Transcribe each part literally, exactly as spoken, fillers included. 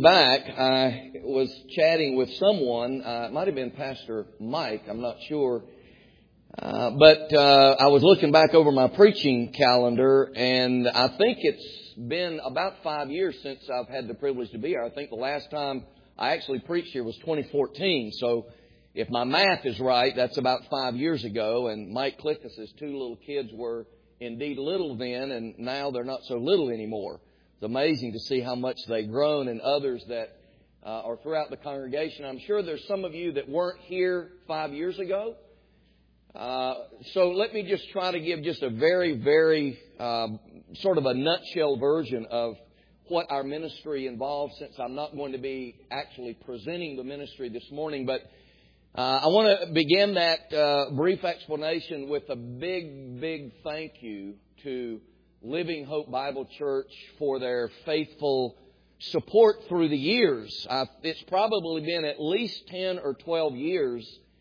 back, I was chatting with someone. Uh, it might have been Pastor Mike. I'm not sure. Uh, but uh, I was looking back over my preaching calendar, and I think it's been about five years since I've had the privilege to be here. I think the last time I actually preached here was twenty fourteen. So if my math is right, that's about five years ago. And Mike Cliffus's two little kids were indeed little then, and now they're not so little anymore. It's amazing to see how much they've grown, and others that uh, are throughout the congregation. I'm sure there's some of you that weren't here five years ago. Uh, so let me just try to give just a very, very um, sort of a nutshell version of what our ministry involves, since I'm not going to be actually presenting the ministry this morning. But uh, I want to begin that uh, brief explanation with a big, big thank you to Living Hope Bible Church for their faithful support through the years. Uh, it's probably been at least ten or twelve years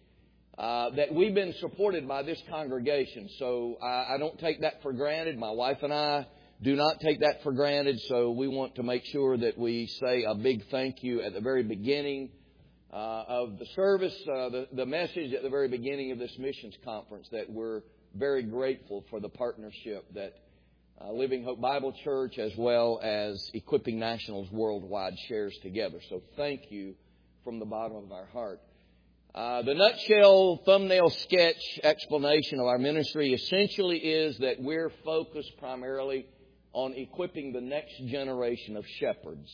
uh, that we've been supported by this congregation. So I, I don't take that for granted. My wife and I do not take that for granted. So we want to make sure that we say a big thank you at the very beginning uh, of the service, uh, the, the message at the very beginning of this missions conference, that we're very grateful for the partnership that Uh, Living Hope Bible Church as well as Equipping Nationals Worldwide shares together. So thank you from the bottom of our heart. Uh, the nutshell thumbnail sketch explanation of our ministry essentially is that we're focused primarily on equipping the next generation of shepherds.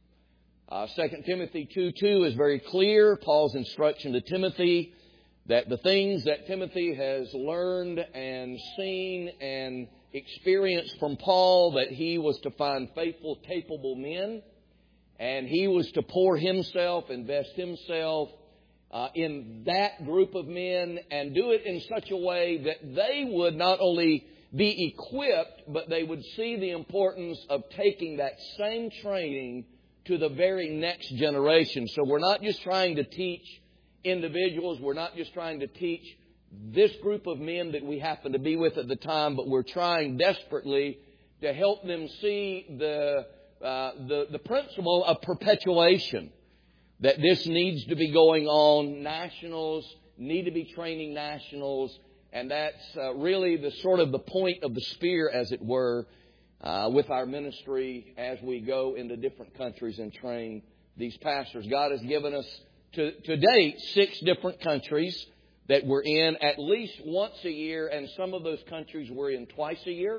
Uh, Second Timothy two two is very clear. Paul's instruction to Timothy that the things that Timothy has learned and seen and experienced from Paul, that he was to find faithful, capable men, and he was to pour himself, invest himself uh, in that group of men, and do it in such a way that they would not only be equipped, but they would see the importance of taking that same training to the very next generation. So we're not just trying to teach individuals, we're not just trying to teach this group of men that we happen to be with at the time, but we're trying desperately to help them see the uh, the, the principle of perpetuation, that this needs to be going on. Nationals need to be training nationals, and that's uh, really the sort of the point of the spear, as it were, uh, with our ministry as we go into different countries and train these pastors. God has given us to, to date six different countries that we're in at least once a year, and some of those countries we're in twice a year.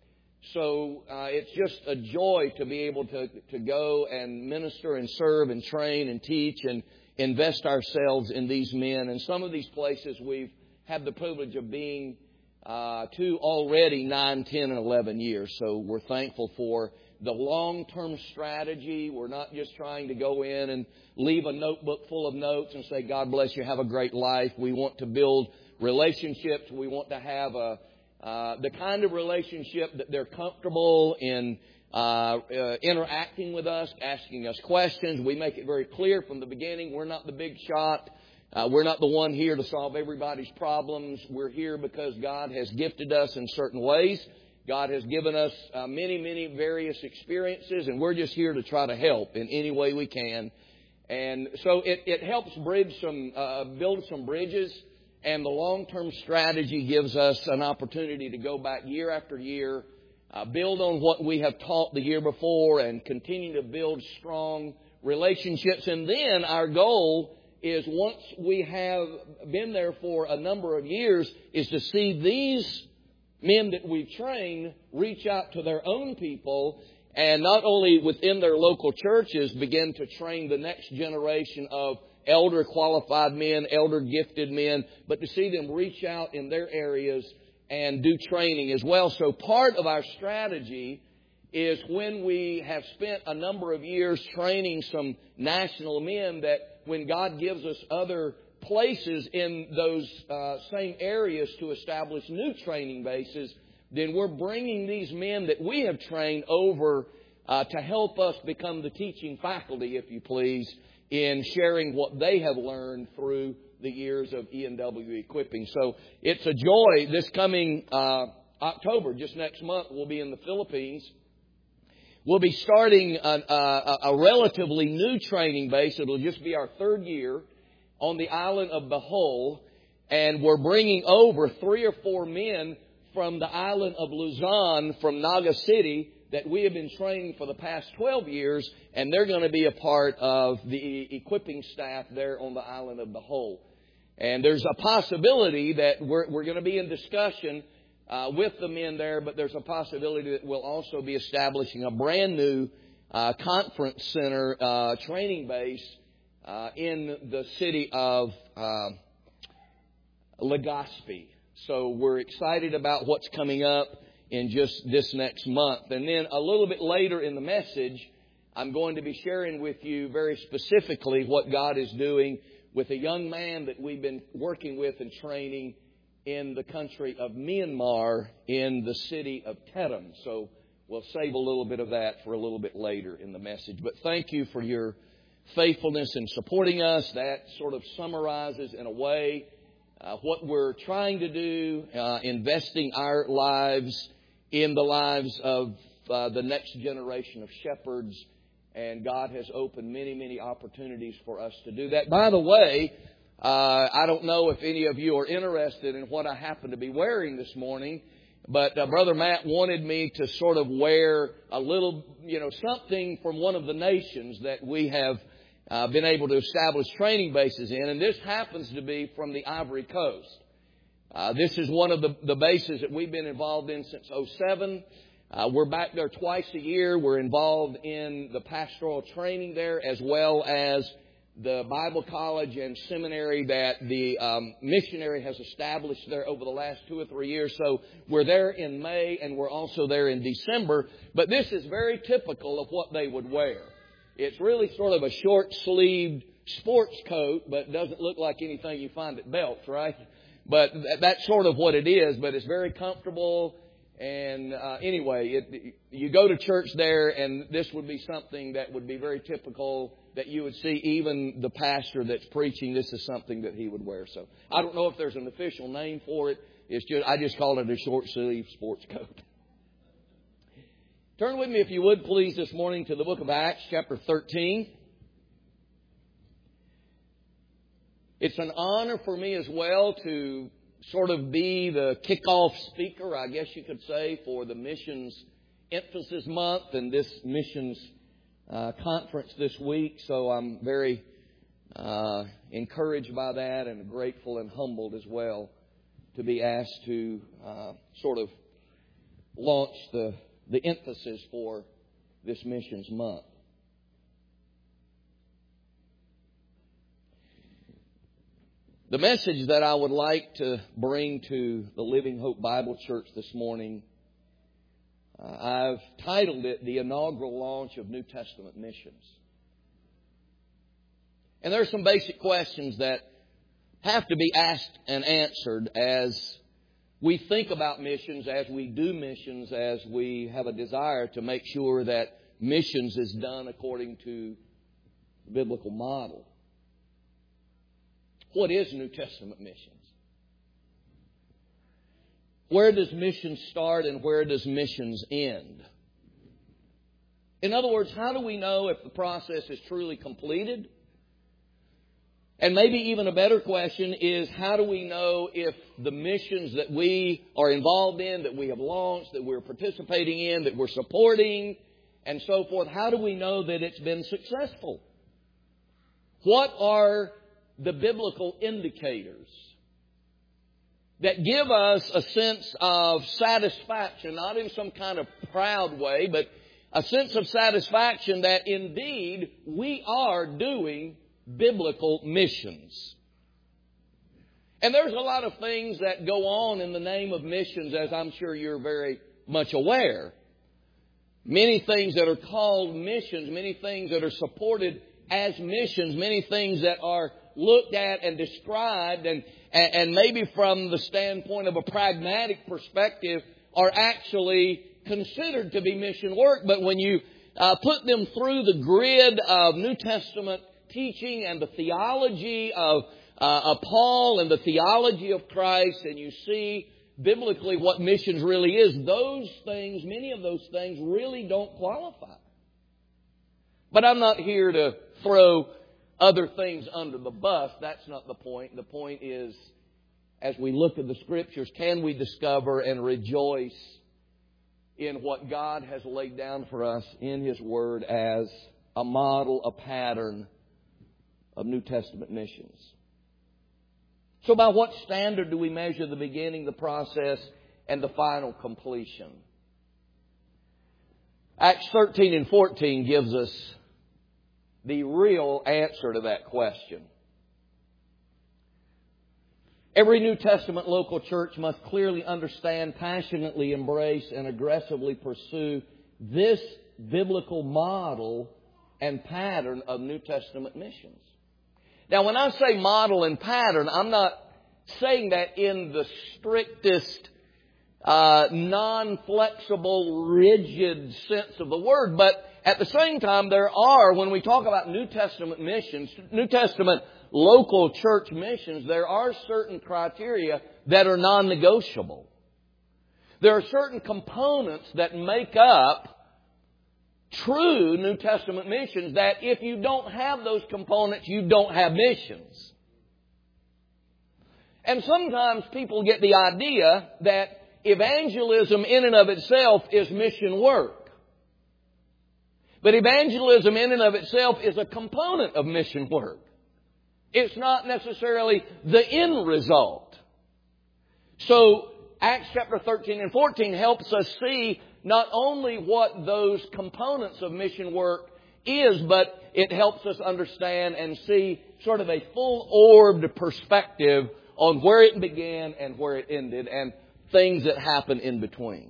So uh, it's just a joy to be able to, to go and minister and serve and train and teach and invest ourselves in these men. And some of these places we've had the privilege of being uh, to already nine, ten, and eleven years. So we're thankful for the long-term strategy. We're not just trying to go in and leave a notebook full of notes and say, God bless you, have a great life. We want to build relationships. We want to have a uh, the kind of relationship that they're comfortable in uh, uh, interacting with us, asking us questions. We make it very clear from the beginning, we're not the big shot. Uh, we're not the one here to solve everybody's problems. We're here because God has gifted us in certain ways. God has given us uh, many, many various experiences, and we're just here to try to help in any way we can. And so it, it helps bridge some, uh, build some bridges, and the long-term strategy gives us an opportunity to go back year after year, uh, build on what we have taught the year before, and continue to build strong relationships. And then our goal is, once we have been there for a number of years, is to see these men that we've trained reach out to their own people, and not only within their local churches begin to train the next generation of elder qualified men, elder gifted men, but to see them reach out in their areas and do training as well. So part of our strategy is, when we have spent a number of years training some national men, that when God gives us other places in those uh, same areas to establish new training bases, then we're bringing these men that we have trained over uh, to help us become the teaching faculty, if you please, in sharing what they have learned through the years of E and W equipping. So it's a joy. This coming uh, October, just next month, we'll be in the Philippines We'll be starting a, a, a relatively new training base. It'll just be our third year on the island of Bohol. And we're bringing over three or four men from the island of Luzon, from Naga City, that we have been training for the past twelve years. And they're going to be a part of the equipping staff there on the island of Bohol. And there's a possibility that we're, we're going to be in discussion Uh, with the men there, but there's a possibility that we'll also be establishing a brand new uh, conference center uh, training base uh, in the city of uh, Legazpi. So we're excited about what's coming up in just this next month. And then a little bit later in the message, I'm going to be sharing with you very specifically what God is doing with a young man that we've been working with and training in the country of Myanmar, in the city of Tetum. So we'll save a little bit of that for a little bit later in the message. But thank you for your faithfulness in supporting us. That sort of summarizes in a way uh, what we're trying to do, uh, investing our lives in the lives of uh, the next generation of shepherds. And God has opened many, many opportunities for us to do that. By the way, Uh, I don't know if any of you are interested in what I happen to be wearing this morning, but uh, Brother Matt wanted me to sort of wear a little, you know, something from one of the nations that we have uh, been able to establish training bases in, and this happens to be from the Ivory Coast. Uh, this is one of the, the bases that we've been involved in since oh seven. Uh, we're back there twice a year. We're involved in the pastoral training there, as well as the Bible college and seminary that the um, missionary has established there over the last two or three years. So we're there in May and we're also there in December. But this is very typical of what they would wear. It's really sort of a short-sleeved sports coat, but doesn't look like anything you find at Belts, right? But that's sort of what it is. But it's very comfortable. And uh, anyway, it, you go to church there, and this would be something that would be very typical that you would see even the pastor that's preaching. This is something that he would wear. So I don't know if there's an official name for it. It's just I just call it a short sleeve sports coat. Turn with me, if you would, please, this morning to the book of Acts, chapter thirteen. It's an honor for me as well to sort of be the kickoff speaker, I guess you could say, for the Missions Emphasis Month and this missions uh, conference this week. So I'm very uh, encouraged by that and grateful and humbled as well to be asked to uh, sort of launch the, the emphasis for this Missions Month. The message that I would like to bring to the Living Hope Bible Church this morning, uh, I've titled it The Inaugural Launch of New Testament Missions. And there are some basic questions that have to be asked and answered as we think about missions, as we do missions, as we have a desire to make sure that missions is done according to the biblical model. What is New Testament missions? Where does missions start and where does missions end? In other words, how do we know if the process is truly completed? And maybe even a better question is, how do we know if the missions that we are involved in, that we have launched, that we're participating in, that we're supporting, and so forth, how do we know that it's been successful? What are the biblical indicators that give us a sense of satisfaction, not in some kind of proud way, but a sense of satisfaction that indeed we are doing biblical missions? And there's a lot of things that go on in the name of missions, as I'm sure you're very much aware. Many things that are called missions, many things that are supported as missions, many things that are looked at and described and, and maybe from the standpoint of a pragmatic perspective are actually considered to be mission work. But when you uh, put them through the grid of New Testament teaching and the theology of, uh, of Paul and the theology of Christ, and you see biblically what missions really is, those things, many of those things really don't qualify. But I'm not here to throw other things under the bus. That's not the point. The point is, as we look at the Scriptures, can we discover and rejoice in what God has laid down for us in His Word as a model, a pattern of New Testament missions? So by what standard do we measure the beginning, the process, and the final completion? Acts thirteen and fourteen gives us the real answer to that question. Every New Testament local church must clearly understand, passionately embrace, and aggressively pursue this biblical model and pattern of New Testament missions. Now, when I say model and pattern, I'm not saying that in the strictest, uh, non-flexible, rigid sense of the word, but at the same time, there are, when we talk about New Testament missions, New Testament local church missions, there are certain criteria that are non-negotiable. There are certain components that make up true New Testament missions that if you don't have those components, you don't have missions. And sometimes people get the idea that evangelism in and of itself is mission work. But evangelism in and of itself is a component of mission work. It's not necessarily the end result. So Acts chapter thirteen and fourteen helps us see not only what those components of mission work is, but it helps us understand and see sort of a full-orbed perspective on where it began and where it ended and things that happen in between.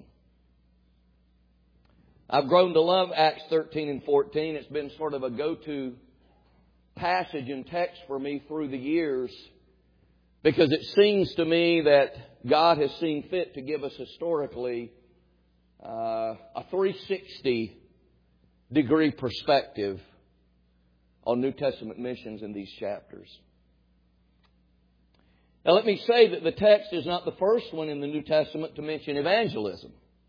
I've grown to love Acts thirteen and fourteen. It's been sort of a go-to passage and text for me through the years because it seems to me that God has seen fit to give us historically uh, a three sixty degree perspective on New Testament missions in these chapters. Now let me say that the text is not the first one in the New Testament to mention evangelism.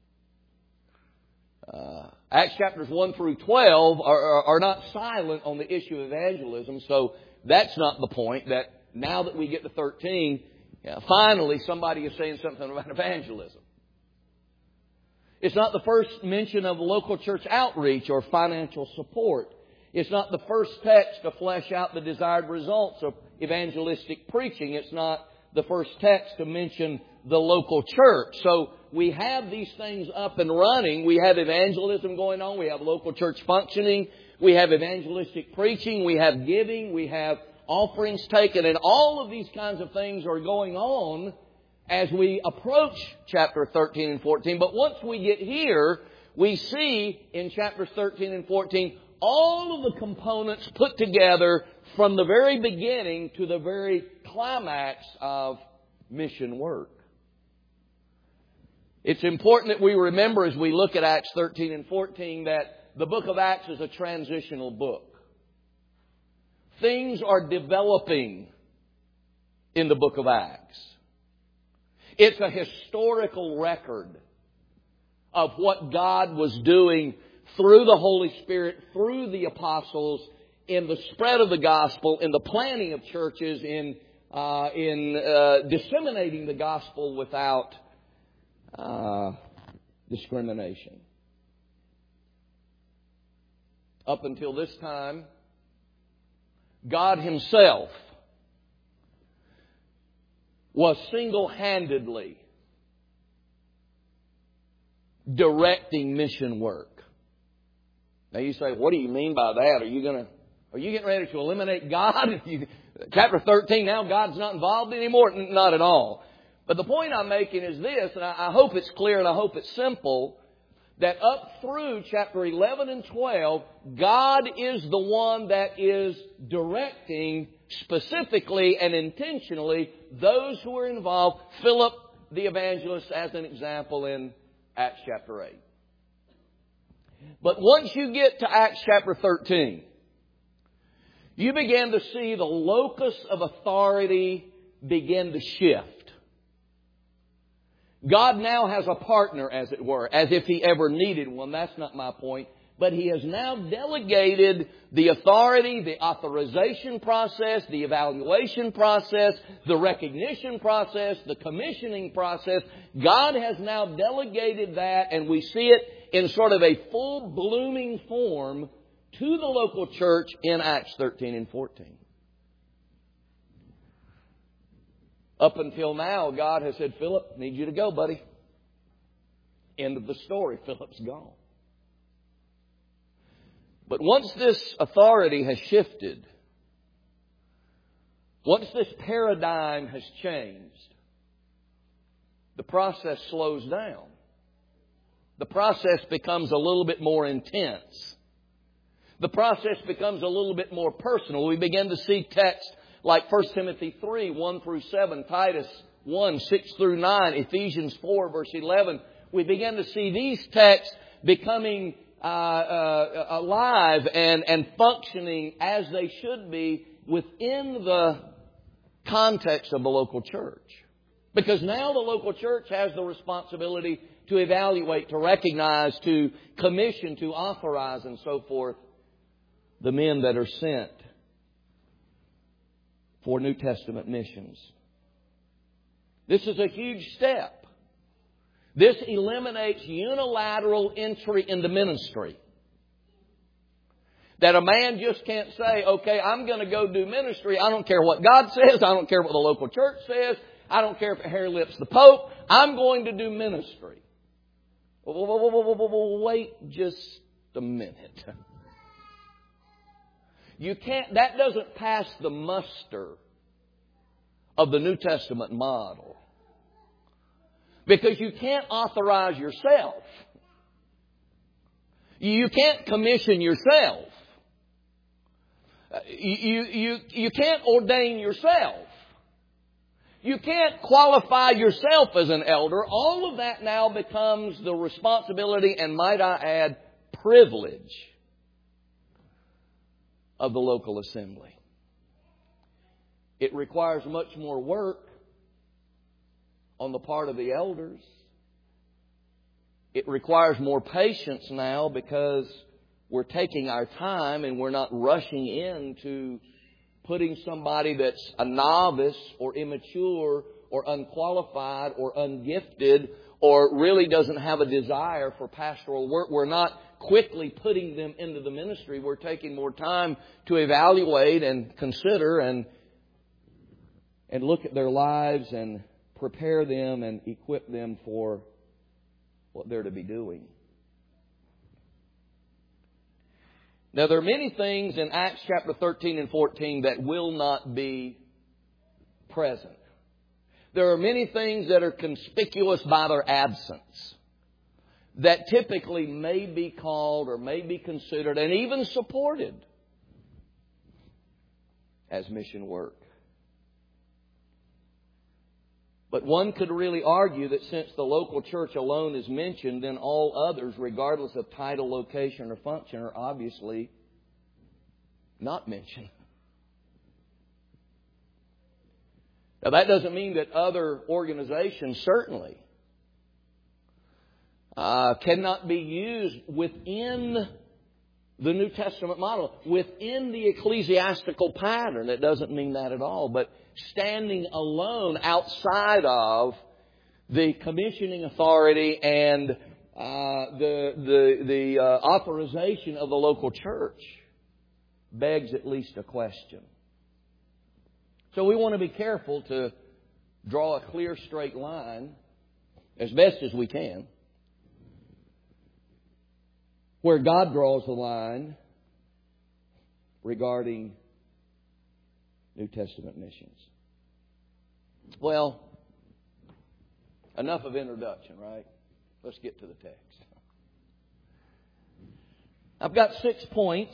Uh, Acts chapters one through twelve are, are, are not silent on the issue of evangelism, so that's not the point, that now that we get to thirteen, yeah, finally somebody is saying something about evangelism. It's not the first mention of local church outreach or financial support. It's not the first text to flesh out the desired results of evangelistic preaching. It's not the first text to mention the local church. So we have these things up and running. We have evangelism going on. We have local church functioning. We have evangelistic preaching. We have giving. We have offerings taken. And all of these kinds of things are going on as we approach chapter thirteen and fourteen. But once we get here, we see in chapters thirteen and fourteen all of the components put together from the very beginning to the very climax of mission work. It's important that we remember as we look at Acts thirteen and fourteen that the book of Acts is a transitional book. Things are developing in the book of Acts. It's a historical record of what God was doing through the Holy Spirit, through the apostles, in the spread of the gospel, in the planting of churches, in uh, in uh, disseminating the gospel without uh, discrimination. Up until this time, God Himself was single-handedly directing mission work. Now you say, what do you mean by that? Are you going to, are you getting ready to eliminate God? You, chapter thirteen, now God's not involved anymore? Not at all. But the point I'm making is this, and I, I hope it's clear and I hope it's simple, that up through chapter eleven and twelve, God is the one that is directing specifically and intentionally those who are involved. Philip the evangelist as an example in Acts chapter eight. But once you get to Acts chapter thirteen, you begin to see the locus of authority begin to shift. God now has a partner, as it were, as if He ever needed one. That's not my point. But He has now delegated the authority, the authorization process, the evaluation process, the recognition process, the commissioning process. God has now delegated that, and we see it in sort of a full blooming form to the local church in Acts thirteen and fourteen. Up until now, God has said, Philip, need you to go, buddy. End of the story. Philip's gone. But once this authority has shifted, once this paradigm has changed, the process slows down. The process becomes a little bit more intense. The process becomes a little bit more personal. We begin to see texts like First Timothy three, one through seven, Titus one, six through nine, Ephesians four, verse eleven. We begin to see these texts becoming uh, uh, alive and, and functioning as they should be within the context of the local church. Because now the local church has the responsibility to evaluate, to recognize, to commission, to authorize, and so forth, the men that are sent for New Testament missions. This is a huge step. This eliminates unilateral entry into ministry. That a man just can't say, okay, I'm going to go do ministry. I don't care what God says. I don't care what the local church says. I don't care if it hair lips the Pope. I'm going to do ministry. Wait just a minute. You can't, that doesn't pass the muster of the New Testament model. Because you can't authorize yourself. You can't commission yourself. You, you, you can't ordain yourself. You can't qualify yourself as an elder. All of that now becomes the responsibility and, might I add, privilege of the local assembly. It requires much more work on the part of the elders. It requires more patience now because we're taking our time and we're not rushing into putting somebody that's a novice or immature or unqualified or ungifted or really doesn't have a desire for pastoral work. We're not quickly putting them into the ministry. We're taking more time to evaluate and consider and and look at their lives and prepare them and equip them for what they're to be doing. Now, there are many things in Acts chapter thirteen and fourteen that will not be present. There are many things that are conspicuous by their absence that typically may be called or may be considered and even supported as mission work. But one could really argue that since the local church alone is mentioned, then all others, regardless of title, location, or function, are obviously not mentioned. Now, that doesn't mean that other organizations certainly uh, cannot be used within the New Testament model, within the ecclesiastical pattern. It doesn't mean that at all. But standing alone outside of the commissioning authority and uh, the the the uh, authorization of the local church begs at least a question. So we want to be careful to draw a clear, straight line as best as we can where God draws the line regarding New Testament missions. Well, enough of introduction, right? Let's get to the text. I've got six points.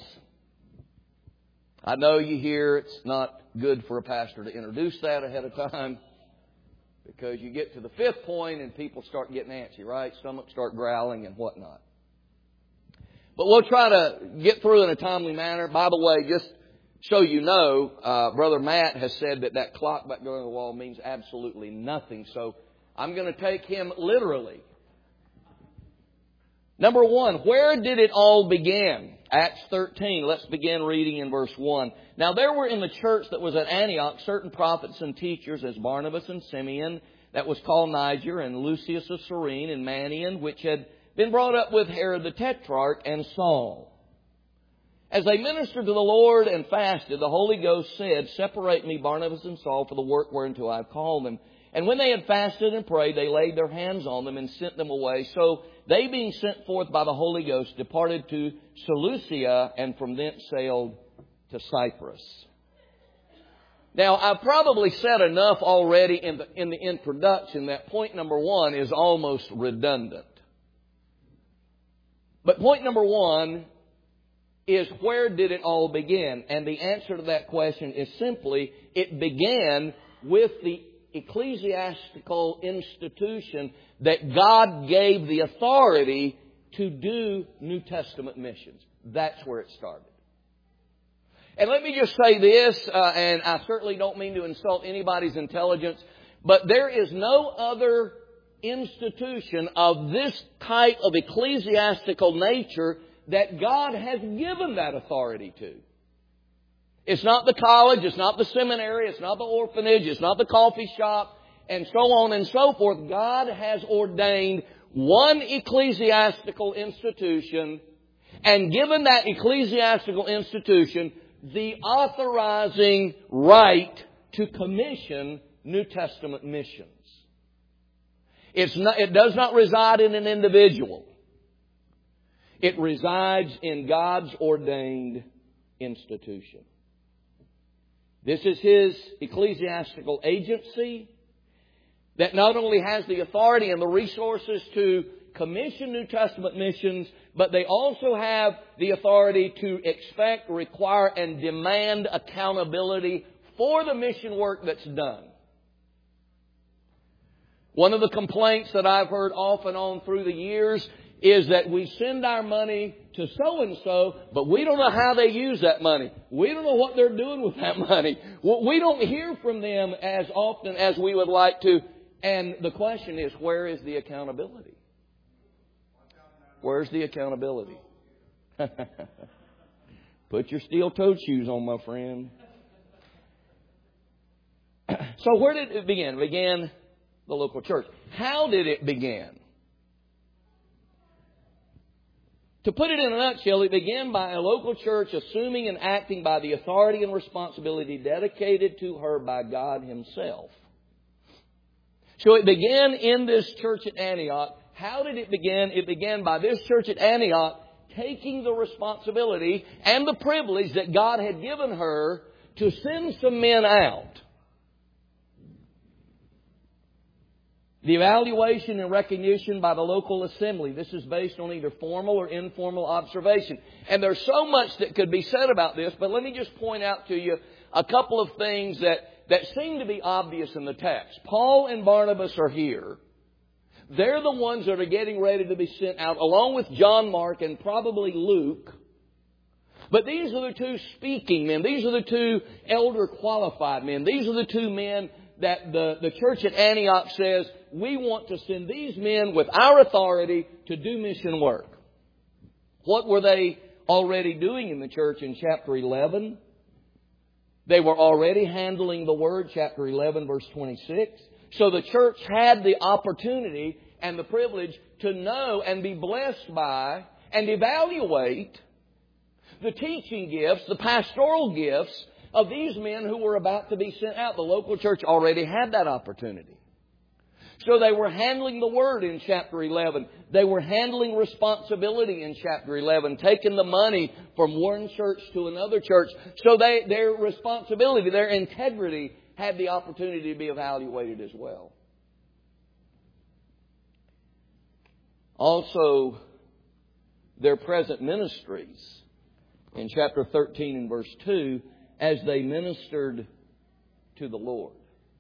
I know you hear it's not good for a pastor to introduce that ahead of time because you get to the fifth point and people start getting antsy, right? Stomachs start growling and whatnot. But we'll try to get through in a timely manner. By the way, just so you know, uh, Brother Matt has said that that clock back there on the wall means absolutely nothing. So I'm going to take him literally. Number one, where did it all begin? Acts thirteen. Let's begin reading in verse one. Now there were in the church that was at Antioch certain prophets and teachers, as Barnabas and Simeon, that was called Niger, and Lucius of Cyrene, and Manaen, which had been brought up with Herod the Tetrarch, and Saul. As they ministered to the Lord and fasted, the Holy Ghost said, Separate me, Barnabas and Saul, for the work whereunto I have called them. And when they had fasted and prayed, they laid their hands on them and sent them away. So they, being sent forth by the Holy Ghost, departed to Seleucia, and from thence sailed to Cyprus. Now, I've probably said enough already in the, in the introduction that point number one is almost redundant. But point number one is, where did it all begin? And the answer to that question is simply, it began with the ecclesiastical institution that God gave the authority to do New Testament missions. That's where it started. And let me just say this, uh, and I certainly don't mean to insult anybody's intelligence, but there is no other institution of this type of ecclesiastical nature that God has given that authority to. It's not the college, it's not the seminary, it's not the orphanage, it's not the coffee shop, and so on and so forth. God has ordained one ecclesiastical institution and given that ecclesiastical institution the authorizing right to commission New Testament missions. It's not, it does not reside in an individual. It resides in God's ordained institution. This is His ecclesiastical agency that not only has the authority and the resources to commission New Testament missions, but they also have the authority to expect, require, and demand accountability for the mission work that's done. One of the complaints that I've heard off and on through the years is that we send our money to so-and-so, but we don't know how they use that money. We don't know what they're doing with that money. We don't hear from them as often as we would like to. And the question is, where is the accountability? Where's the accountability? Put your steel-toed shoes on, my friend. So where did it begin? It began the local church. How did it begin? To put it in a nutshell, it began by a local church assuming and acting by the authority and responsibility dedicated to her by God Himself. So it began in this church at Antioch. How did it begin? It began by this church at Antioch taking the responsibility and the privilege that God had given her to send some men out. The evaluation and recognition by the local assembly. This is based on either formal or informal observation. And there's so much that could be said about this, but let me just point out to you a couple of things that, that seem to be obvious in the text. Paul and Barnabas are here. They're the ones that are getting ready to be sent out, along with John Mark and probably Luke. But these are the two speaking men. These are the two elder qualified men. These are the two men that the, the church at Antioch says, we want to send these men with our authority to do mission work. What were they already doing in the church in chapter eleven? They were already handling the Word, chapter eleven, verse twenty-six. So the church had the opportunity and the privilege to know and be blessed by and evaluate the teaching gifts, the pastoral gifts of these men who were about to be sent out. The local church already had that opportunity. So they were handling the Word in chapter eleven. They were handling responsibility in chapter eleven, taking the money from one church to another church. So they, their responsibility, their integrity had the opportunity to be evaluated as well. Also, their present ministries in chapter thirteen and verse two, as they ministered to the Lord.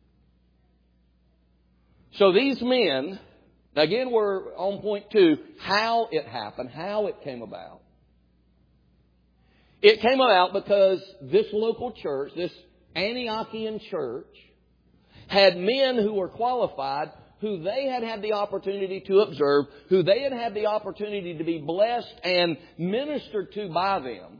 So these men, again we're on point two, how it happened, how it came about. It came about because this local church, this Antiochian church, had men who were qualified, who they had had the opportunity to observe, who they had had the opportunity to be blessed and ministered to by them.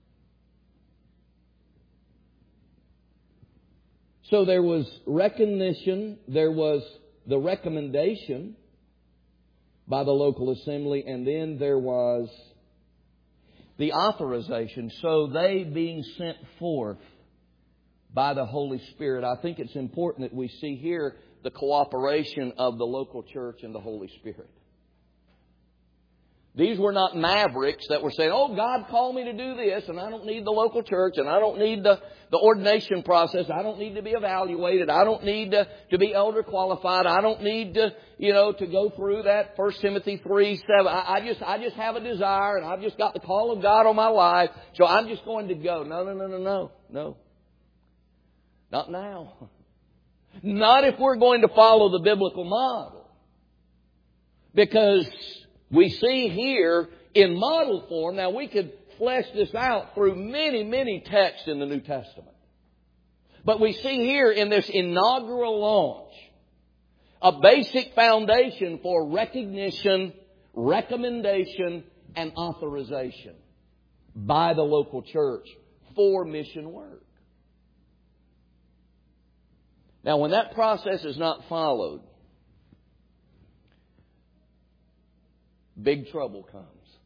So there was recognition, there was the recommendation by the local assembly, and then there was the authorization. So they being sent forth by the Holy Spirit. I think it's important that we see here the cooperation of the local church and the Holy Spirit. These were not mavericks that were saying, oh, God called me to do this, and I don't need the local church, and I don't need the, the ordination process. I don't need to be evaluated. I don't need to, to be elder qualified. I don't need to, you know, to go through that First Timothy three seven. I, I just I just have a desire, and I've just got the call of God on my life, so I'm just going to go. No, no, no, no, no, no. Not now. Not if we're going to follow the biblical model. Because we see here in model form, now we could flesh this out through many, many texts in the New Testament. But we see here in this inaugural launch a basic foundation for recognition, recommendation, and authorization by the local church for mission work. Now, when that process is not followed, big trouble comes.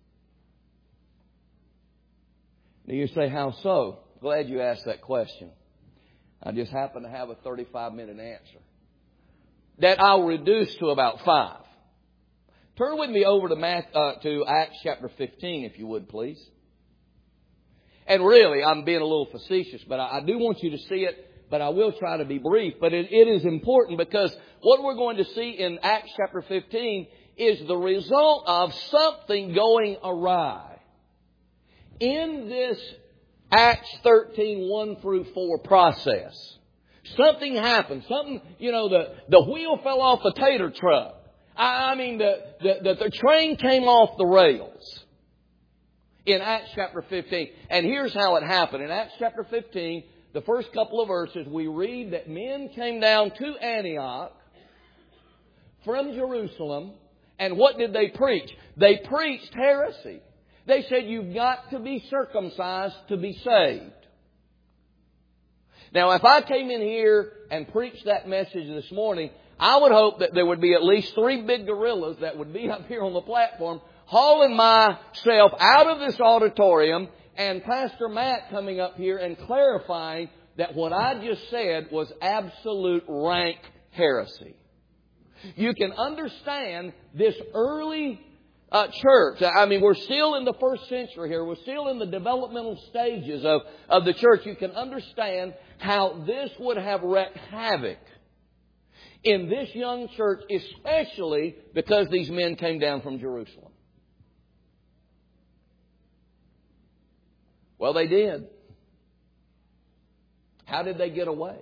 Now you say, how so? Glad you asked that question. I just happen to have a thirty-five minute answer that I'll reduce to about five. Turn with me over to, Math, uh, to Acts chapter fifteen, if you would, please. And really, I'm being a little facetious, but I, I do want you to see it. But I will try to be brief. But it, it is important because what we're going to see in Acts chapter fifteen is the result of something going awry. In this Acts thirteen, one through four process, something happened. Something, you know, the, the wheel fell off the tater truck. I, I mean, the, the, the, the train came off the rails in Acts chapter fifteen. And here's how it happened. In Acts chapter fifteen, the first couple of verses, we read that men came down to Antioch from Jerusalem. And what did they preach? They preached heresy. They said you've got to be circumcised to be saved. Now, if I came in here and preached that message this morning, I would hope that there would be at least three big gorillas that would be up here on the platform hauling myself out of this auditorium and Pastor Matt coming up here and clarifying that what I just said was absolute rank heresy. You can understand this early uh, church. I mean, we're still in the first century here. We're still in the developmental stages of, of the church. You can understand how this would have wreaked havoc in this young church, especially because these men came down from Jerusalem. Well, they did. How did they get away?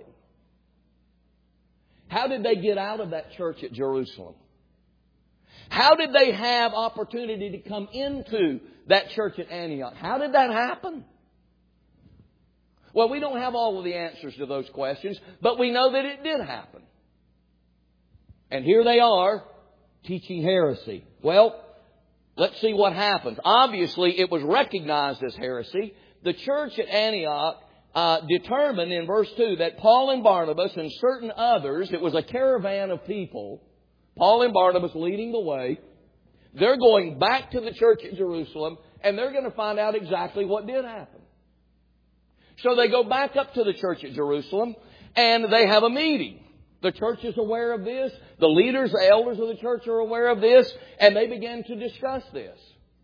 How did they get out of that church at Jerusalem? How did they have opportunity to come into that church at Antioch? How did that happen? Well, we don't have all of the answers to those questions, but we know that it did happen. And here they are, teaching heresy. Well, let's see what happens. Obviously, it was recognized as heresy. The church at Antioch uh, determined in verse two that Paul and Barnabas and certain others, it was a caravan of people, Paul and Barnabas leading the way, they're going back to the church at Jerusalem and they're going to find out exactly what did happen. So they go back up to the church at Jerusalem and they have a meeting. The church is aware of this. The leaders, the elders of the church are aware of this. And they began to discuss this.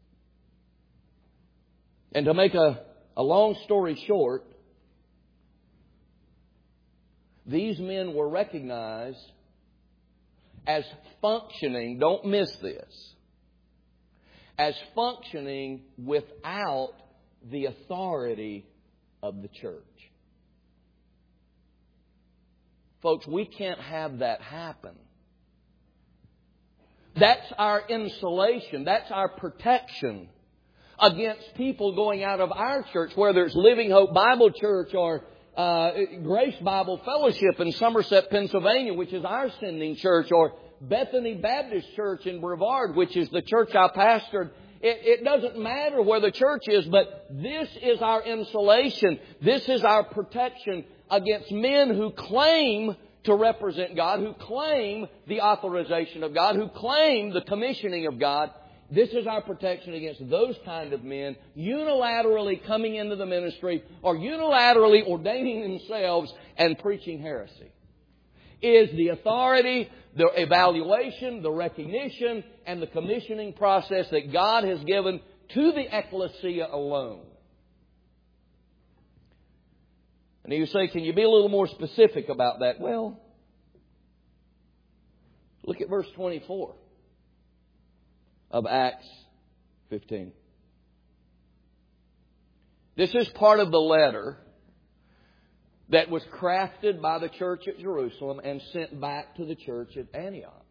And to make a, a long story short, these men were recognized as functioning, don't miss this, as functioning without the authority of the church. Folks, we can't have that happen. That's our insulation. That's our protection against people going out of our church, whether it's Living Hope Bible Church or uh, Grace Bible Fellowship in Somerset, Pennsylvania, which is our sending church, or Bethany Baptist Church in Brevard, which is the church I pastored, it, it doesn't matter where the church is, but this is our insulation. This is our protection against men who claim to represent God, who claim the authorization of God, who claim the commissioning of God. This is our protection against those kind of men unilaterally coming into the ministry or unilaterally ordaining themselves and preaching heresy. Is the authority, the evaluation, the recognition, and the commissioning process that God has given to the ecclesia alone. And you say, can you be a little more specific about that? Well, look at verse twenty-four of Acts fifteen. This is part of the letter that was crafted by the church at Jerusalem and sent back to the church at Antioch.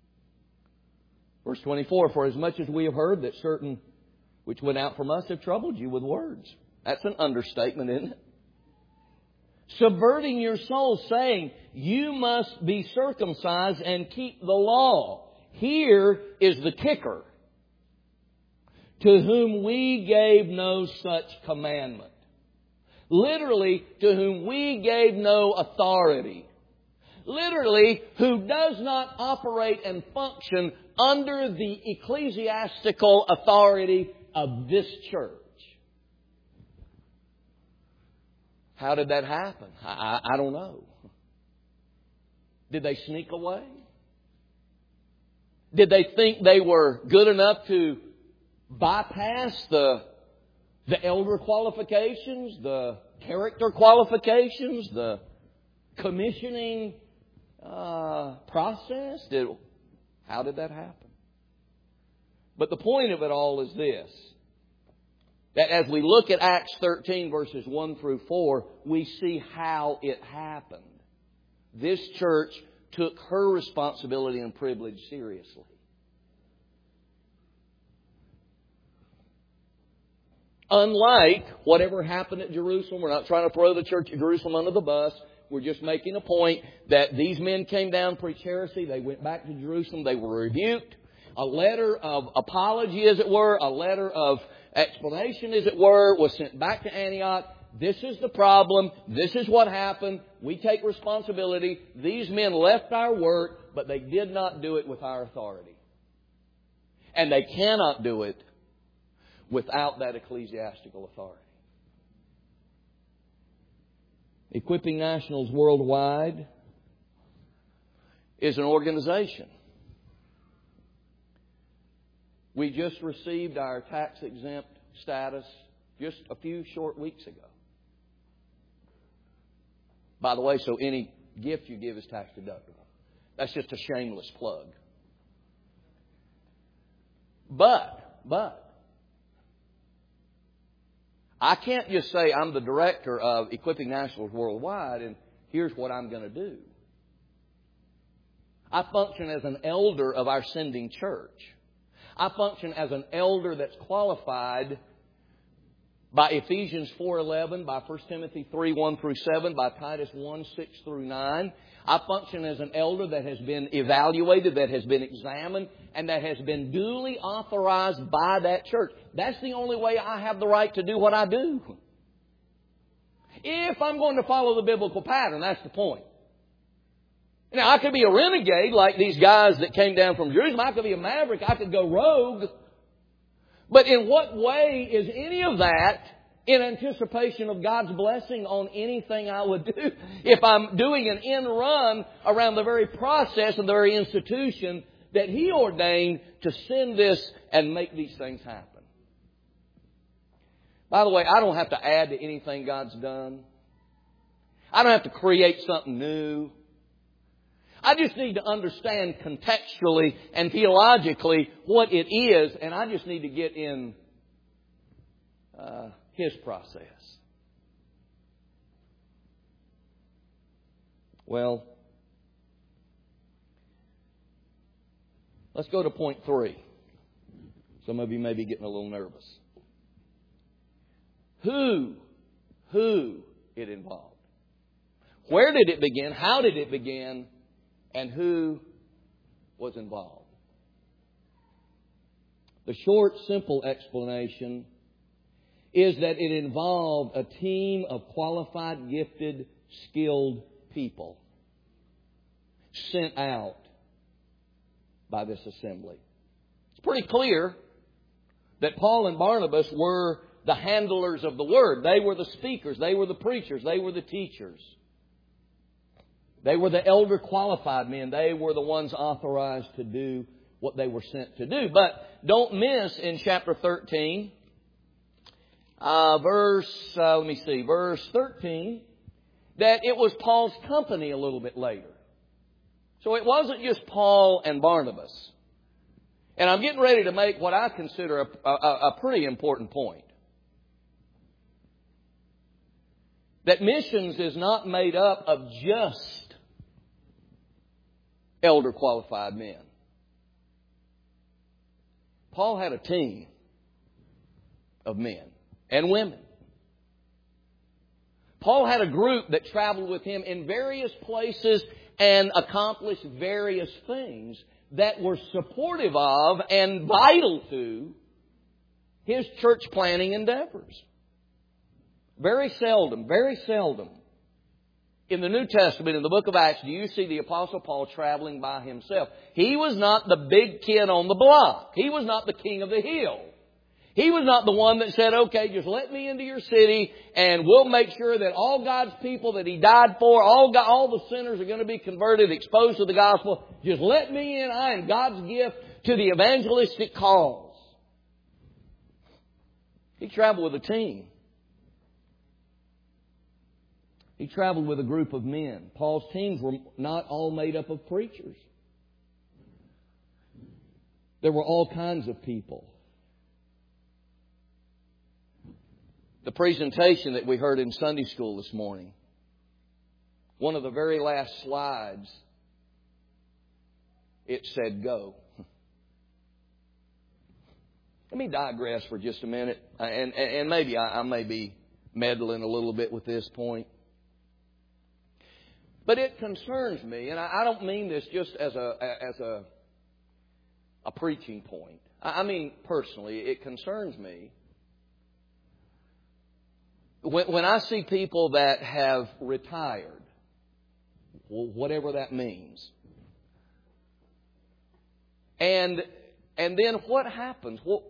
Verse twenty-four, for as much as we have heard that certain which went out from us have troubled you with words. That's an understatement, isn't it? Subverting your soul, saying, you must be circumcised and keep the law. Here is the kicker. To whom we gave no such commandment. Literally, to whom we gave no authority. Literally, who does not operate and function under the ecclesiastical authority of this church. How did that happen? I, I don't know. Did they sneak away? Did they think they were good enough to bypass the, the elder qualifications, the character qualifications, the commissioning uh, process? Did, how did that happen? But the point of it all is this. That as we look at Acts thirteen verses one through four, we see how it happened. This church took her responsibility and privilege seriously. Unlike whatever happened at Jerusalem, we're not trying to throw the church at Jerusalem under the bus. We're just making a point that these men came down, preached heresy. They went back to Jerusalem. They were rebuked. A letter of apology, as it were, a letter of explanation, as it were, was sent back to Antioch. This is the problem. This is what happened. We take responsibility. These men left our work, but they did not do it with our authority. And they cannot do it without that ecclesiastical authority. Equipping Nationals Worldwide is an organization. We just received our tax-exempt status just a few short weeks ago. By the way, so any gift you give is tax-deductible. That's just a shameless plug. But, but, I can't just say I'm the director of Equipping Nationals Worldwide and here's what I'm going to do. I function as an elder of our sending church. I function as an elder that's qualified by Ephesians four eleven, by First Timothy three one through seven, by Titus one six through nine. I function as an elder that has been evaluated, that has been examined, and that has been duly authorized by that church. That's the only way I have the right to do what I do. If I'm going to follow the biblical pattern, that's the point. Now, I could be a renegade like these guys that came down from Jerusalem. I could be a maverick. I could go rogue. But in what way is any of that in anticipation of God's blessing on anything I would do if I'm doing an end run around the very process and the very institution that He ordained to send this and make these things happen? By the way, I don't have to add to anything God's done. I don't have to create something new. I just need to understand contextually and theologically what it is, and I just need to get in uh, His process. Well, let's go to point three. Some of you may be getting a little nervous. Who, who it involved. Where did it begin? How did it begin? And who was involved. The short, simple explanation is that it involved a team of qualified, gifted, skilled people sent out by this assembly. It's pretty clear that Paul and Barnabas were the handlers of the Word. They were the speakers. They were the preachers. They were the teachers. They were the elder qualified men. They were the ones authorized to do what they were sent to do. But don't miss in chapter thirteen, uh, verse, uh, let me see, verse thirteen, that it was Paul's company a little bit later. So it wasn't just Paul and Barnabas. And I'm getting ready to make what I consider a, a, a pretty important point. That missions is not made up of just elder qualified men. Paul had a team of men and women. Paul had a group that traveled with him in various places and accomplished various things that were supportive of and vital to his church planting endeavors. Very seldom, very seldom in the New Testament, in the book of Acts, do you see the Apostle Paul traveling by himself. He was not the big kid on the block. He was not the king of the hill. He was not the one that said, okay, just let me into your city and we'll make sure that all God's people that He died for, all God, all the sinners are going to be converted, exposed to the gospel. Just let me in. I am God's gift to the evangelistic cause. He traveled with a team. He traveled with a group of men. Paul's teams were not all made up of preachers. There were all kinds of people. The presentation that we heard in Sunday school this morning, one of the very last slides, it said go. Let me digress for just a minute, and, and, and maybe I, I may be meddling a little bit with this point. But it concerns me, and I, I don't mean this just as a as a, a preaching point. I, I mean personally, it concerns me when, when I see people that have retired, whatever that means, and and then what happens? Well,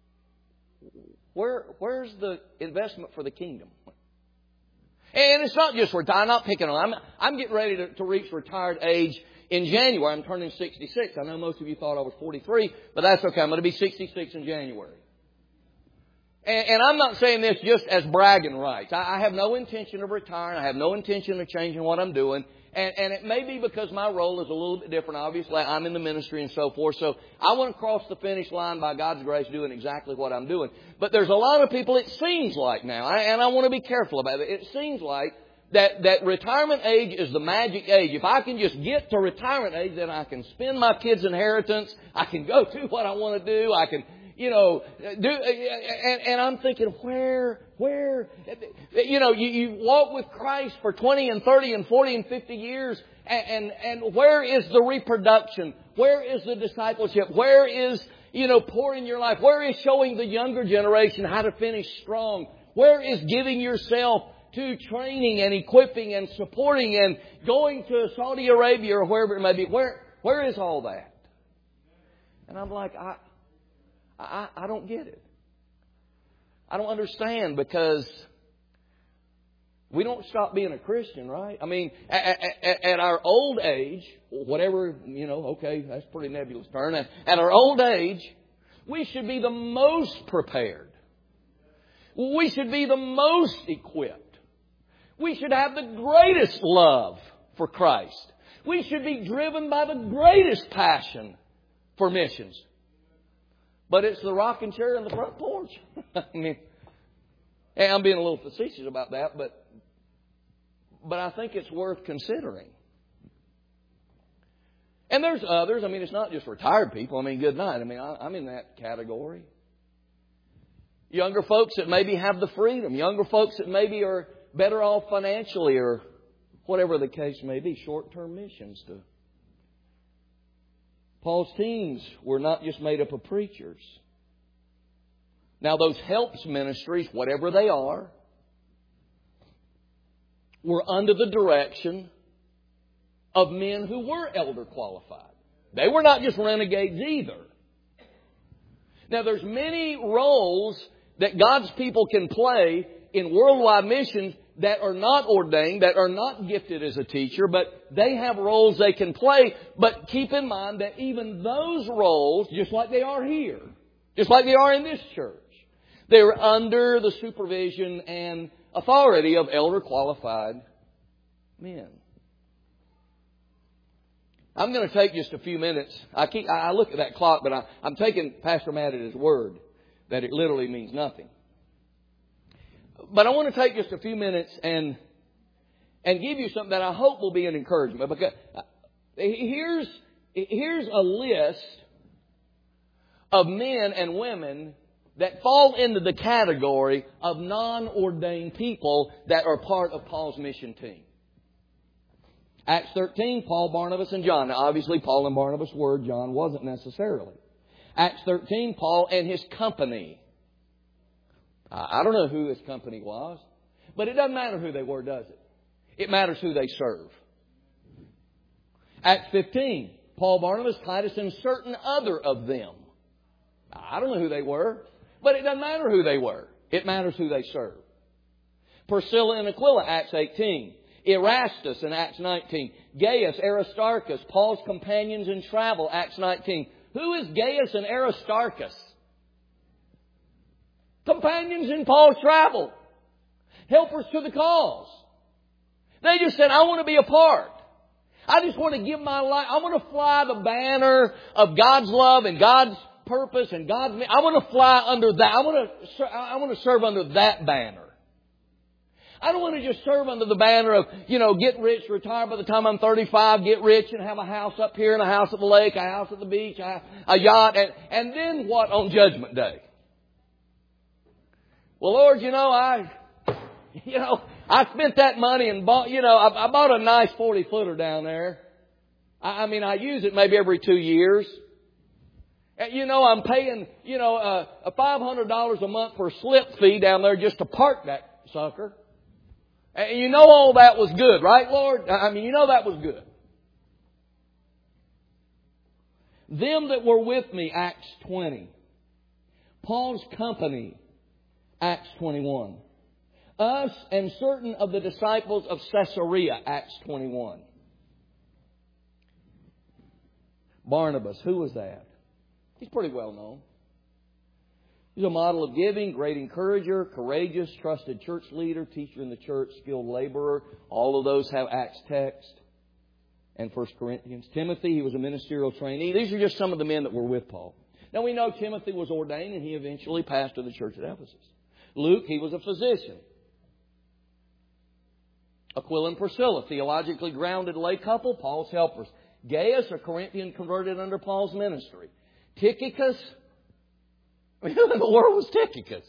where where's the investment for the kingdom? And it's not just retire. I'm not picking on. I'm I'm getting ready to, to reach retired age in January. I'm turning sixty-six. I know most of you thought I was forty-three, but that's okay. I'm going to be sixty-six in January. And, and I'm not saying this just as bragging rights. I, I have no intention of retiring. I have no intention of changing what I'm doing. And, and it may be because my role is a little bit different. Obviously, I'm in the ministry and so forth. So I want to cross the finish line by God's grace doing exactly what I'm doing. But there's a lot of people, it seems like now, and I want to be careful about it. It seems like that, that retirement age is the magic age. If I can just get to retirement age, then I can spend my kids' inheritance. I can go do what I want to do. I can, you know, do, and, and I'm thinking, where, where, you know, you, you walk with Christ for twenty and thirty and forty and fifty years, and, and, and where is the reproduction? Where is the discipleship? Where is, you know, pouring your life? Where is showing the younger generation how to finish strong? Where is giving yourself to training and equipping and supporting and going to Saudi Arabia or wherever it may be? Where, where is all that? And I'm like, I, I, I don't get it. I don't understand, because we don't stop being a Christian, right? I mean, at, at, at our old age, whatever, you know, okay, that's a pretty nebulous term. At, at our old age, we should be the most prepared. We should be the most equipped. We should have the greatest love for Christ. We should be driven by the greatest passion for missions. But it's the rocking chair in the front porch. I mean, and I'm being a little facetious about that, but but I think it's worth considering. And there's others. I mean, it's not just retired people. I mean, good night. I mean, I, I'm in that category. Younger folks that maybe have the freedom. Younger folks that maybe are better off financially, or whatever the case may be. Short-term missions to Paul's teams were not just made up of preachers. Now those helps ministries, whatever they are, were under the direction of men who were elder qualified. They were not just renegades either. Now there's many roles that God's people can play in worldwide missions that are not ordained, that are not gifted as a teacher, but they have roles they can play. But keep in mind that even those roles, just like they are here, just like they are in this church, they're under the supervision and authority of elder qualified men. I'm going to take just a few minutes. I keep, I look at that clock, but I, I'm taking Pastor Matt at his word that it literally means nothing. But I want to take just a few minutes and and give you something that I hope will be an encouragement. Because here's here's a list of men and women that fall into the category of non-ordained people that are part of Paul's mission team. Acts thirteen, Paul, Barnabas, and John. Now, obviously, Paul and Barnabas were. John wasn't necessarily. Acts thirteen, Paul and his company. I don't know who his company was, but it doesn't matter who they were, does it? It matters who they serve. Acts fifteen, Paul, Barnabas, Titus, and certain other of them. I don't know who they were, but it doesn't matter who they were. It matters who they serve. Priscilla and Aquila, Acts eighteen. Erastus in Acts nineteen. Gaius, Aristarchus, Paul's companions in travel, Acts nineteen. Who is Gaius and Aristarchus? Companions in Paul's travel. Helpers to the cause. They just said, I want to be a part. I just want to give my life. I want to fly the banner of God's love and God's purpose and God's... I want to fly under that. I want to, I want to serve under that banner. I don't want to just serve under the banner of, you know, get rich, retire by the time I'm thirty-five, get rich and have a house up here and a house at the lake, a house at the beach, a, a yacht, and, and then what on Judgment Day? Well, Lord, you know, I, you know, I spent that money and bought, you know, I, I bought a nice forty footer down there. I, I mean, I use it maybe every two years. And, you know, I'm paying, you know, uh, a five hundred dollars a month for a slip fee down there just to park that sucker. And you know all that was good, right, Lord? I mean, you know that was good. Them that were with me, Acts twenty. Paul's company, Acts twenty-one. Us and certain of the disciples of Caesarea, Acts twenty-one. Barnabas, who was that? He's pretty well known. He's a model of giving, great encourager, courageous, trusted church leader, teacher in the church, skilled laborer. All of those have Acts text and First Corinthians. Timothy, he was a ministerial trainee. These are just some of the men that were with Paul. Now we know Timothy was ordained and he eventually pastored the church at Ephesus. Luke, he was a physician. Aquila and Priscilla, theologically grounded lay couple, Paul's helpers. Gaius, a Corinthian converted under Paul's ministry. Tychicus, who in the world was Tychicus?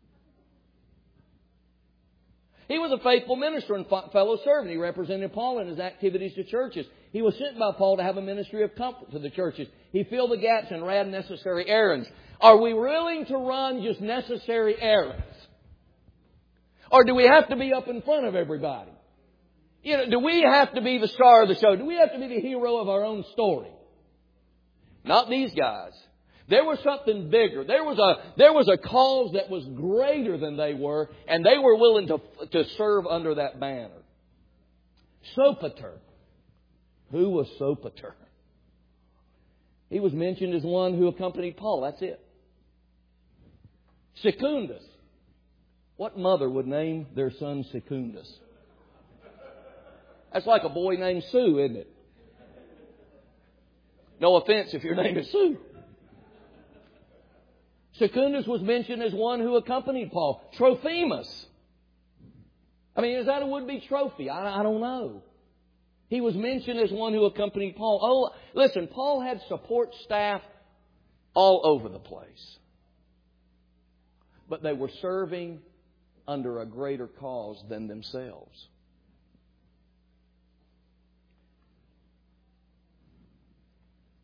He was a faithful minister and fellow servant. He represented Paul in his activities to churches. He was sent by Paul to have a ministry of comfort to the churches. He filled the gaps and ran necessary errands. Are we willing to run just necessary errands? Or do we have to be up in front of everybody? You know, do we have to be the star of the show? Do we have to be the hero of our own story? Not these guys. There was something bigger. There was a there was a cause that was greater than they were, and they were willing to to serve under that banner. Sopater. Who was Sopater? He was mentioned as one who accompanied Paul. That's it. Secundus. What mother would name their son Secundus? That's like a boy named Sue, isn't it? No offense if your name is Sue. Secundus was mentioned as one who accompanied Paul. Trophimus. I mean, is that a would-be trophy? I, I don't know. He was mentioned as one who accompanied Paul. Oh, listen, Paul had support staff all over the place. But they were serving under a greater cause than themselves.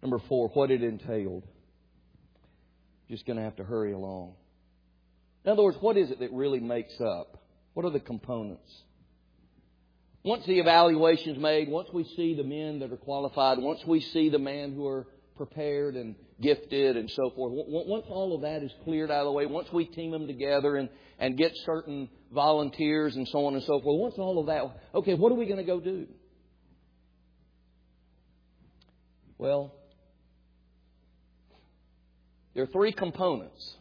Number four, what it entailed. Just going to have to hurry along. In other words, what is it that really makes up? What are the components? Once the evaluation's made, once we see the men that are qualified, once we see the men who are prepared and gifted and so forth, once all of that is cleared out of the way, once we team them together and, and get certain volunteers and so on and so forth, once all of that, okay, what are we going to go do? Well, there are three components.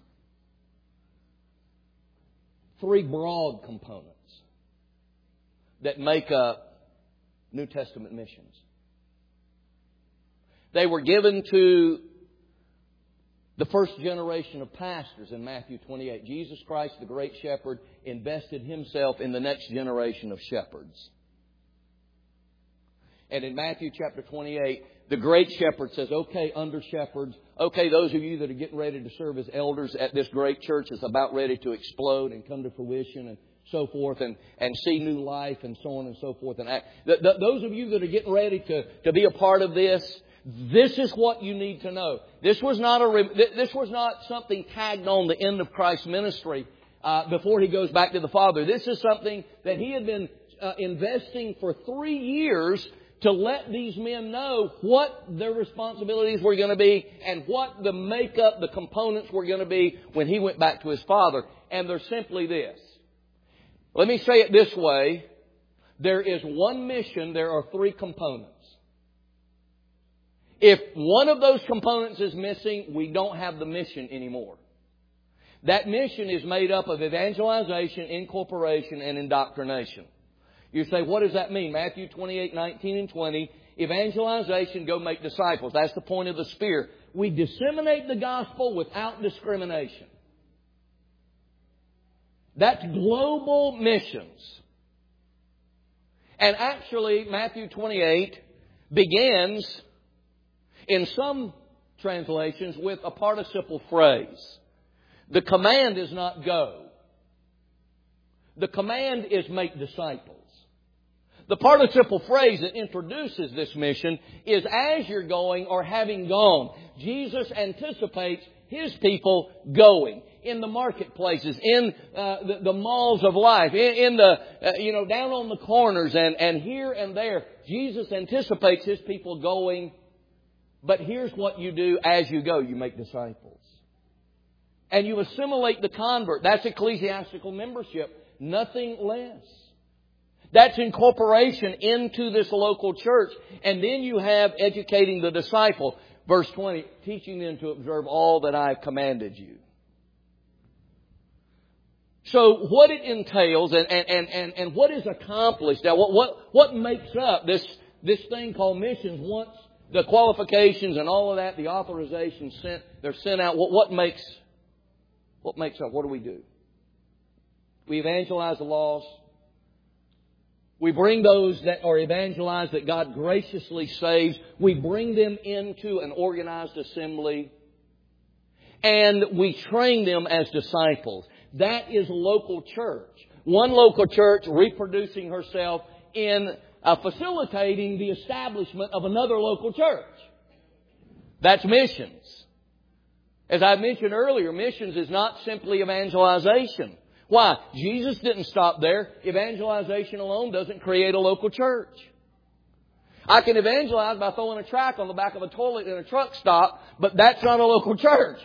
Three broad components that make up New Testament missions. They were given to the first generation of pastors in Matthew twenty-eight. Jesus Christ, the great shepherd, invested Himself in the next generation of shepherds. And in Matthew chapter twenty-eight, the great shepherd says, okay, under shepherds, okay, those of you that are getting ready to serve as elders at this great church that's about ready to explode and come to fruition and so forth and, and see new life and so on and so forth. And act. The, the, those of you that are getting ready to, to be a part of this, this is what you need to know. This was not a this was not something tagged on the end of Christ's ministry uh, before He goes back to the Father. This is something that He had been uh, investing for three years to let these men know what their responsibilities were going to be and what the makeup, the components were going to be when He went back to His Father. And they're simply this. Let me say it this way. There is one mission. There are three components. If one of those components is missing, we don't have the mission anymore. That mission is made up of evangelization, incorporation, and indoctrination. You say, what does that mean? Matthew twenty-eight, nineteen and twenty. Evangelization, go make disciples. That's the point of the Spear. We disseminate the gospel without discrimination. That's global missions. And actually, Matthew twenty-eight begins in some translations with a participle phrase. The command is not go. The command is make disciples. The participle phrase that introduces this mission is as you're going or having gone. Jesus anticipates His people going in the marketplaces, in uh, the, the malls of life, in, in the, uh, you know, down on the corners and, and here and there. Jesus anticipates His people going. But here's what you do as you go. You make disciples. And you assimilate the convert. That's ecclesiastical membership. Nothing less. That's incorporation into this local church. And then you have educating the disciple. Verse twenty, teaching them to observe all that I have commanded you. So what it entails and, and, and, and what is accomplished. Now, what, what, what makes up this, this thing called missions once the qualifications and all of that, the authorization sent, they're sent out. What, what makes, what makes up? What do we do? We evangelize the lost. We bring those that are evangelized that God graciously saves. We bring them into an organized assembly. And we train them as disciples. That is local church. One local church reproducing herself in uh, facilitating the establishment of another local church. That's missions. As I mentioned earlier, missions is not simply evangelization. Why? Jesus didn't stop there. Evangelization alone doesn't create a local church. I can evangelize by throwing a tract on the back of a toilet in a truck stop, but that's not a local church.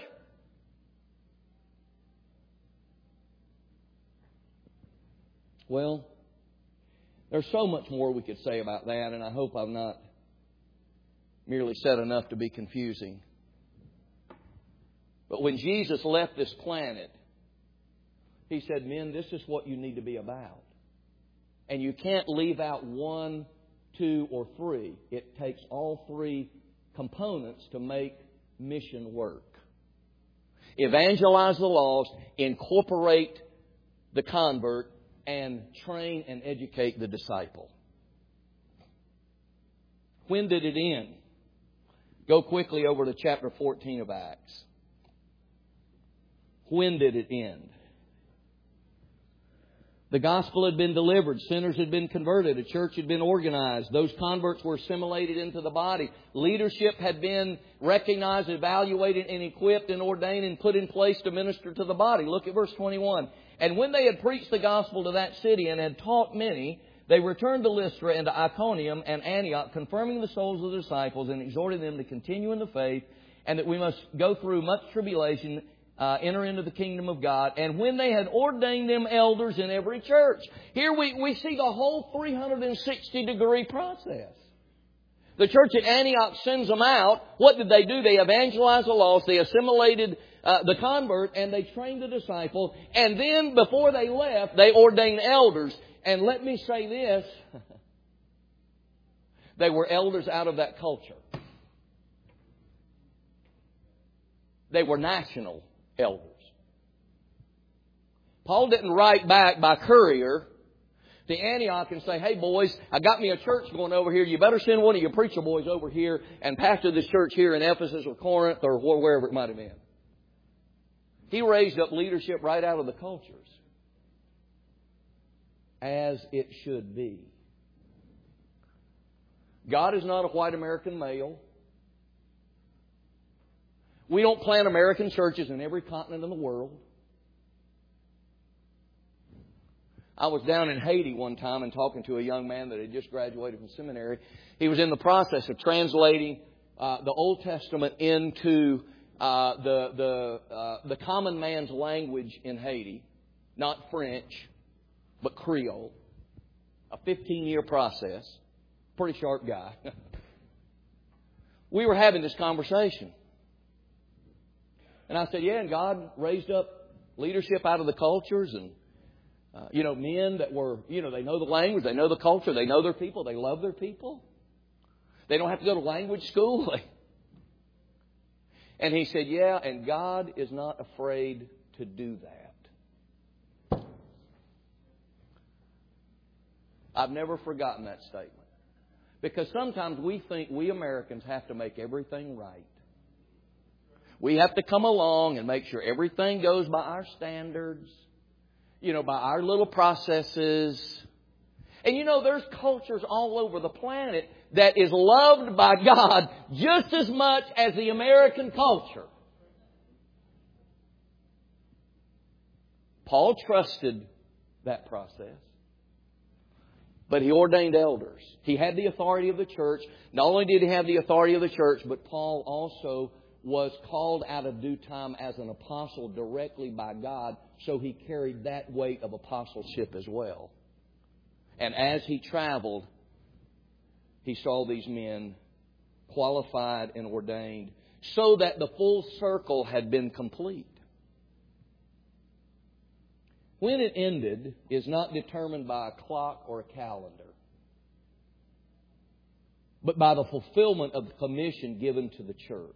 Well, there's so much more we could say about that, and I hope I've not merely said enough to be confusing. But when Jesus left this planet, He said, men, this is what you need to be about. And you can't leave out one, two, or three. It takes all three components to make mission work. Evangelize the lost, incorporate the convert, and train and educate the disciple. When did it end? Go quickly over to chapter fourteen of Acts. When did it end? The gospel had been delivered. Sinners had been converted. A church had been organized. Those converts were assimilated into the body. Leadership had been recognized, evaluated, and equipped and ordained and put in place to minister to the body. Look at verse twenty-one. And when they had preached the gospel to that city and had taught many, they returned to Lystra and to Iconium and Antioch, confirming the souls of the disciples and exhorting them to continue in the faith, and that we must go through much tribulation, Uh, enter into the kingdom of God. And when they had ordained them elders in every church. Here we, we see the whole three hundred sixty degree process. The church at Antioch sends them out. What did they do? They evangelized the lost. They assimilated uh, the convert, and they trained the disciple. And then before they left, they ordained elders. And let me say this. They were elders out of that culture. They were national elders. Paul didn't write back by courier to Antioch and say, hey boys, I got me a church going over here. You better send one of your preacher boys over here and pastor this church here in Ephesus or Corinth or wherever it might have been. He raised up leadership right out of the cultures. As it should be. God is not a white American male. We don't plant American churches in every continent in the world. I was down in Haiti one time and talking to a young man that had just graduated from seminary. He was in the process of translating uh, the Old Testament into uh, the the uh, the common man's language in Haiti, not French, but Creole. A fifteen-year process. Pretty sharp guy. We were having this conversation. And I said, yeah, and God raised up leadership out of the cultures and, uh, you know, men that were, you know, they know the language, they know the culture, they know their people, they love their people. They don't have to go to language school. And he said, yeah, and God is not afraid to do that. I've never forgotten that statement. Because sometimes we think we Americans have to make everything right. We have to come along and make sure everything goes by our standards, you know, by our little processes. And you know, there's cultures all over the planet that is loved by God just as much as the American culture. Paul trusted that process. But he ordained elders. He had the authority of the church. Not only did he have the authority of the church, but Paul also was called out of due time as an apostle directly by God, so he carried that weight of apostleship as well. And as he traveled, he saw these men qualified and ordained so that the full circle had been complete. When it ended is not determined by a clock or a calendar, but by the fulfillment of the commission given to the church.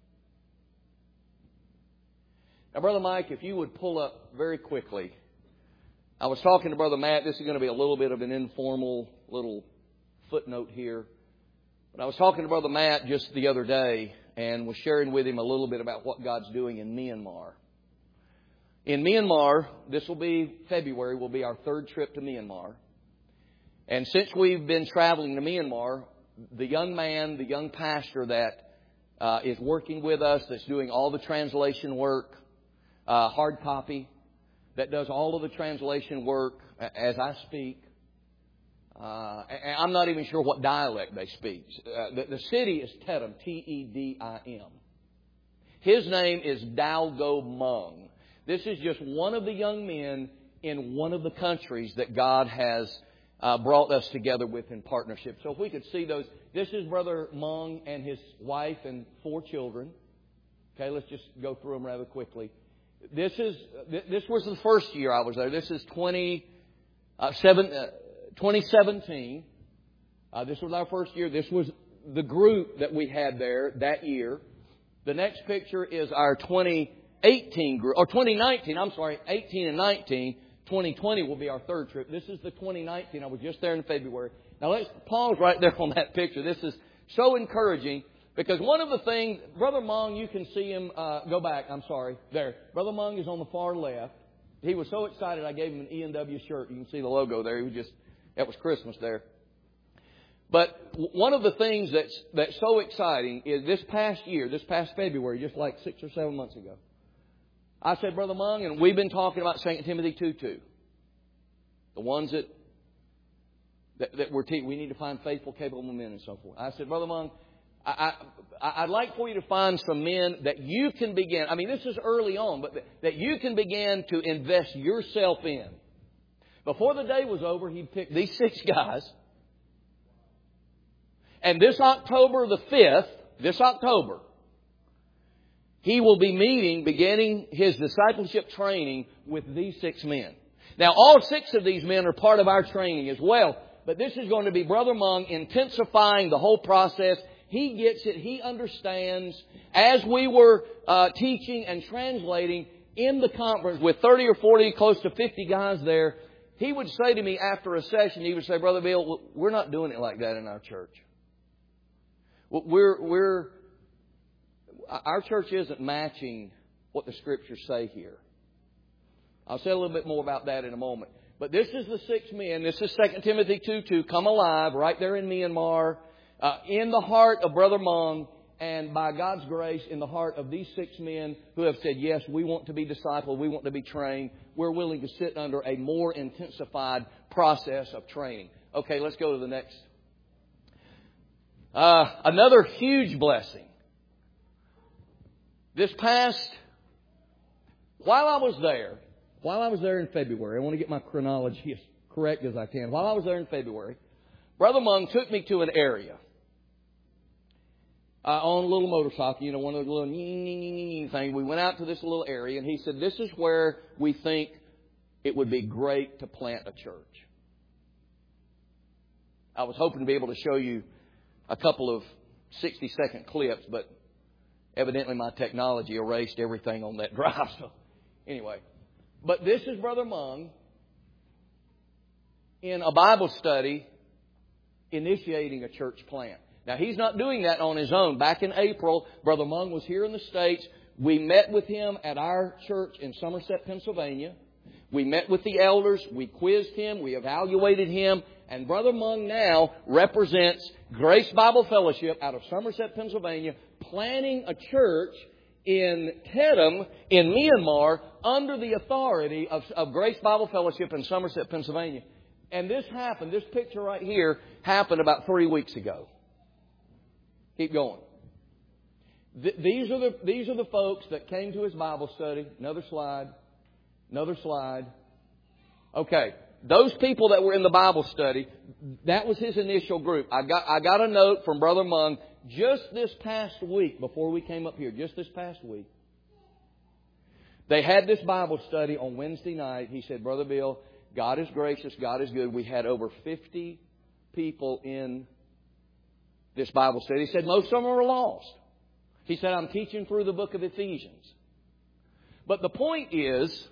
Now, Brother Mike, if you would pull up very quickly. I was talking to Brother Matt. This is going to be a little bit of an informal little footnote here. But I was talking to Brother Matt just the other day and was sharing with him a little bit about what God's doing in Myanmar. In Myanmar, this will be February, will be our third trip to Myanmar. And since we've been traveling to Myanmar, the young man, the young pastor that uh, is working with us, that's doing all the translation work, Uh, hard copy, that does all of the translation work as I speak. Uh, and I'm not even sure what dialect they speak. Uh, the, the city is Tedum, T E D I M. His name is Dalgo Mung. This is just one of the young men in one of the countries that God has uh, brought us together with in partnership. So if we could see those. This is Brother Mung and his wife and four children. Okay, let's just go through them rather quickly. This is this was the first year I was there. This is twenty, uh, seven, uh, twenty seventeen. Uh, this was our first year. This was the group that we had there that year. The next picture is our twenty eighteen group, or twenty nineteen. I'm sorry, eighteen and nineteen. twenty twenty will be our third trip. This is the twenty nineteen. I was just there in February. Now let's pause right there on that picture. This is so encouraging. Because one of the things, Brother Mung, you can see him, uh, go back, I'm sorry, there. Brother Mung is on the far left. he was so excited I gave him an E and W shirt. You can see the logo there. He was just, that was Christmas there. But one of the things that's, that's so exciting is this past year, this past February, just like six or seven months ago, I said, Brother Mung, and we've been talking about Second Timothy two two. The ones that, that, that we're teaching. We need to find faithful, capable men and so forth. I said, Brother Mung, I, I, I'd like for you to find some men that you can begin. I mean, this is early on, but that you can begin to invest yourself in. Before the day was over, he picked these six guys. And this October the fifth, this October, he will be meeting, beginning his discipleship training with these six men. Now, all six of these men are part of our training as well. But this is going to be Brother Mung intensifying the whole process. He gets it. He understands. As we were uh, teaching and translating in the conference with thirty or forty, close to fifty guys there, he would say to me after a session, he would say, Brother Bill, we're not doing it like that in our church. We're, we're, our church isn't matching what the Scriptures say here. I'll say a little bit more about that in a moment. But this is the six men. This is Second Timothy two two, come alive, right there in Myanmar, uh, in the heart of Brother Mung, and by God's grace, in the heart of these six men who have said, yes, we want to be discipled, we want to be trained. We're willing to sit under a more intensified process of training. Okay, let's go to the next. Uh, another huge blessing. This past, while I was there, while I was there in February, I want to get my chronology as correct as I can. While I was there in February, Brother Mung took me to an area uh, on a little motorcycle, you know, one of those little things. We went out to this little area, and he said, this is where we think it would be great to plant a church. I was hoping to be able to show you a couple of sixty-second clips, but evidently my technology erased everything on that drive. So anyway, but this is Brother Mung in a Bible study initiating a church plant. Now, he's not doing that on his own. Back in April, Brother Mung was here in the States. We met with him at our church in Somerset, Pennsylvania. We met with the elders. We quizzed him. We evaluated him. And Brother Mung now represents Grace Bible Fellowship out of Somerset, Pennsylvania, planning a church in Tetum in Myanmar under the authority of, of Grace Bible Fellowship in Somerset, Pennsylvania. And this happened, this picture right here happened about three weeks ago. Keep going. Th- these are the these are the folks that came to his Bible study. Another slide. Another slide. Okay. Those people that were in the Bible study, that was his initial group. I got I got a note from Brother Mung just this past week, before we came up here, just this past week. They had this Bible study on Wednesday night. He said, Brother Bill, God is gracious, God is good. We had over fifty people in this Bible study. He said, most of them are lost. He said, I'm teaching through the book of Ephesians. But the point is,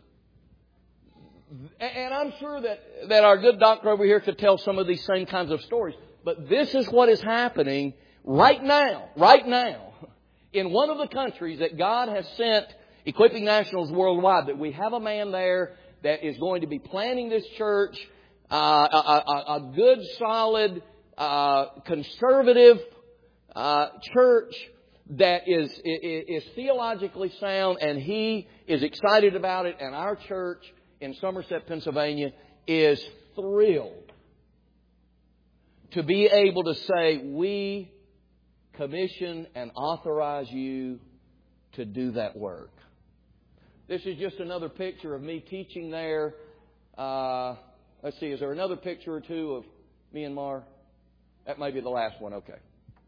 and I'm sure that, that our good doctor over here could tell some of these same kinds of stories. But this is what is happening right now, right now, in one of the countries that God has sent Equipping Nationals worldwide, that we have a man there that is going to be planning this church, uh, a, a, a good, solid, uh, conservative uh, church that is, is, is theologically sound, and he is excited about it, and our church in Somerset, Pennsylvania, is thrilled to be able to say, we commission and authorize you to do that work. This is just another picture of me teaching there. Uh, let's see, is there another picture or two of Myanmar? That may be the last one, okay.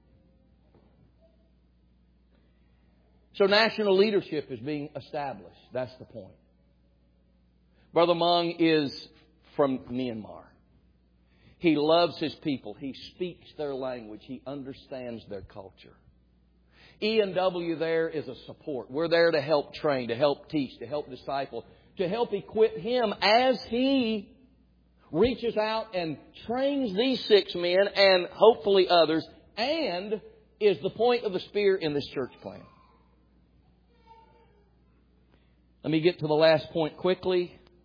So national leadership is being established. That's the point. Brother Mung is from Myanmar. He loves his people. He speaks their language. He understands their culture. E and W there is a support. We're there to help train, to help teach, to help disciple, to help equip him as he reaches out and trains these six men and hopefully others, and is the point of the spear in this church plan. Let me get to the last point quickly.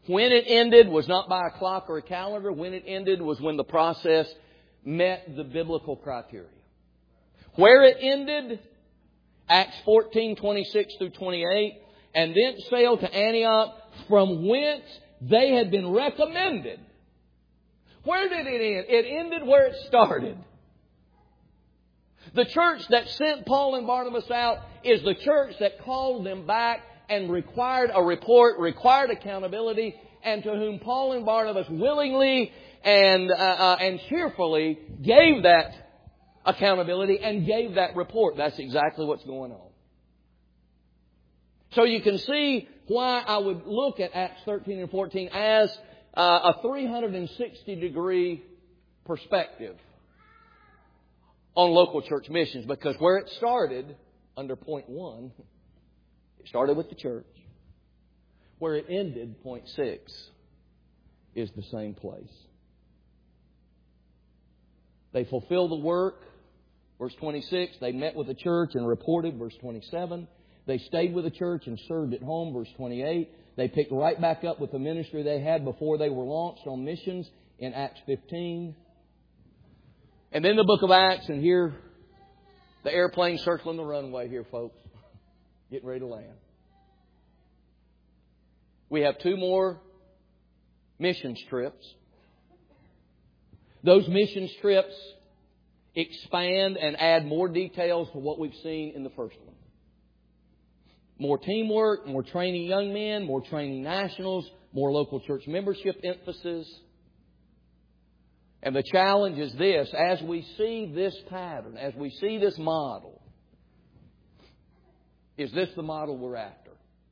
When it ended was not by a clock or a calendar. When it ended was when the process met the biblical criteria. Where it ended, Acts fourteen, twenty-six through twenty-eight, and then sailed to Antioch, from whence they had been recommended. Where did it end? It ended where it started. The church that sent Paul and Barnabas out is the church that called them back and required a report, required accountability, and to whom Paul and Barnabas willingly and uh, uh, and cheerfully gave that accountability and gave that report. That's exactly what's going on. So you can see why I would look at Acts thirteen and fourteen as uh, a three hundred sixty degree perspective on local church missions, because where it started, under point one, it started with the church. Where it ended, point six, is the same place. They fulfilled the work, verse twenty-six. They met with the church and reported, verse twenty-seven. They stayed with the church and served at home, verse twenty-eight. They picked right back up with the ministry they had before they were launched on missions in Acts fifteen. And then the book of Acts, and here, the airplane circling the runway here, folks. Getting ready to land. We have two more missions trips. Those missions trips expand and add more details to what we've seen in the first one. More teamwork, more training young men, more training nationals, more local church membership emphasis. And the challenge is this: as we see this pattern, as we see this model, is this the model we're after?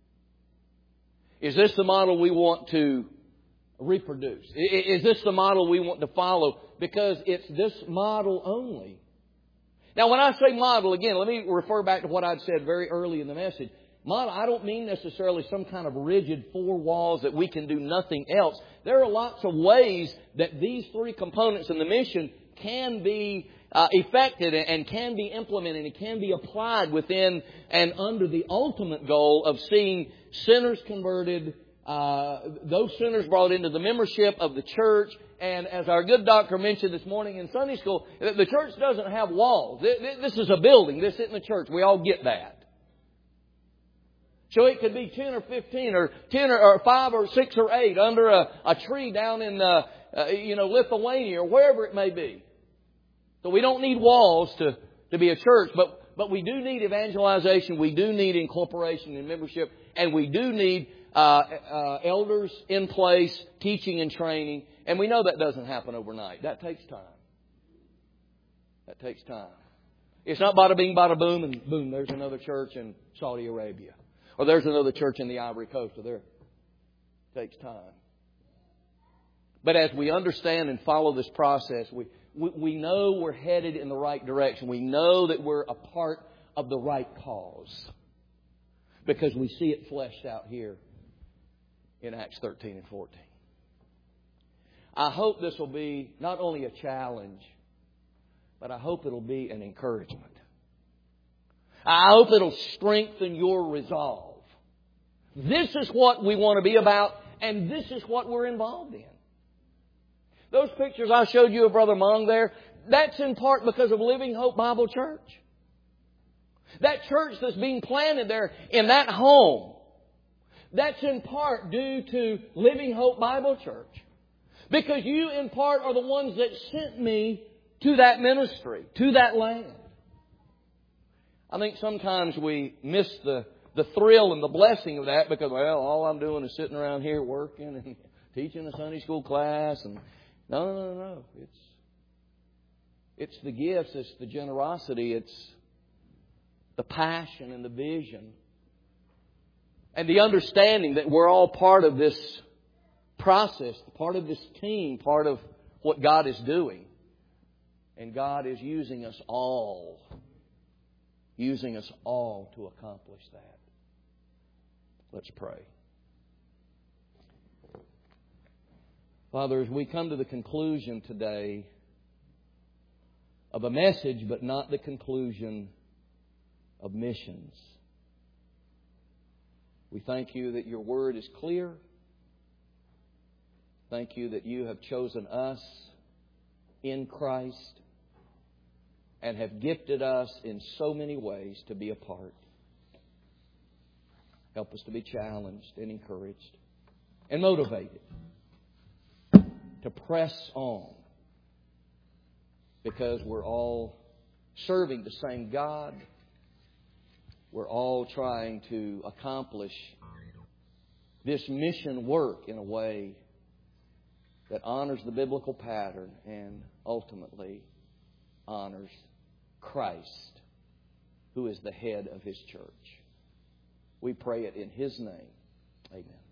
Is this the model we want to reproduce? Is this the model we want to follow? Because it's this model only. Now, when I say model, again, let me refer back to what I'd said very early in the message. Model, I don't mean necessarily some kind of rigid four walls that we can do nothing else. There are lots of ways that these three components in the mission can be uh, effected and can be implemented and can be applied within and under the ultimate goal of seeing sinners converted, uh, those sinners brought into the membership of the church. And as our good doctor mentioned this morning in Sunday school, the church doesn't have walls. This is a building. This isn't a church. We all get that. So it could be ten or fifteen or ten or, or five or six or eight under a, a tree down in, uh, uh, you know, Lithuania or wherever it may be. So we don't need walls to, to be a church, but, but we do need evangelization. We do need incorporation and membership. And we do need uh, uh, elders in place, teaching and training. And we know that doesn't happen overnight. That takes time. That takes time. It's not bada bing, bada boom, and boom, there's another church in Saudi Arabia. Or there's another church in the Ivory Coast. Or there. It takes time. But as we understand and follow this process, we, we, we know we're headed in the right direction. We know that we're a part of the right cause. Because we see it fleshed out here in Acts thirteen and fourteen. I hope this will be not only a challenge, but I hope it'll be an encouragement. I hope it'll strengthen your resolve. This is what we want to be about, and this is what we're involved in. Those pictures I showed you of Brother Mong there, that's in part because of Living Hope Bible Church. That church that's being planted there in that home, that's in part due to Living Hope Bible Church. Because you, in part, are the ones that sent me to that ministry, to that land. I think sometimes we miss the, the thrill and the blessing of that because, well, all I'm doing is sitting around here working and teaching a Sunday school class. And no, no, no, no. It's, it's the gifts, it's the generosity, it's the passion and the vision. And the understanding that we're all part of this process, part of this team, part of what God is doing. And God is using us all. Using us all to accomplish that. Let's pray. Father, as we come to the conclusion today of a message, but not the conclusion of missions, we thank you that your word is clear. Thank You that You have chosen us in Christ and have gifted us in so many ways to be a part. Help us to be challenged and encouraged and motivated to press on, because we're all serving the same God. We're all trying to accomplish this mission work in a way that honors the biblical pattern and ultimately honors Christ, who is the head of His church. We pray it in His name. Amen.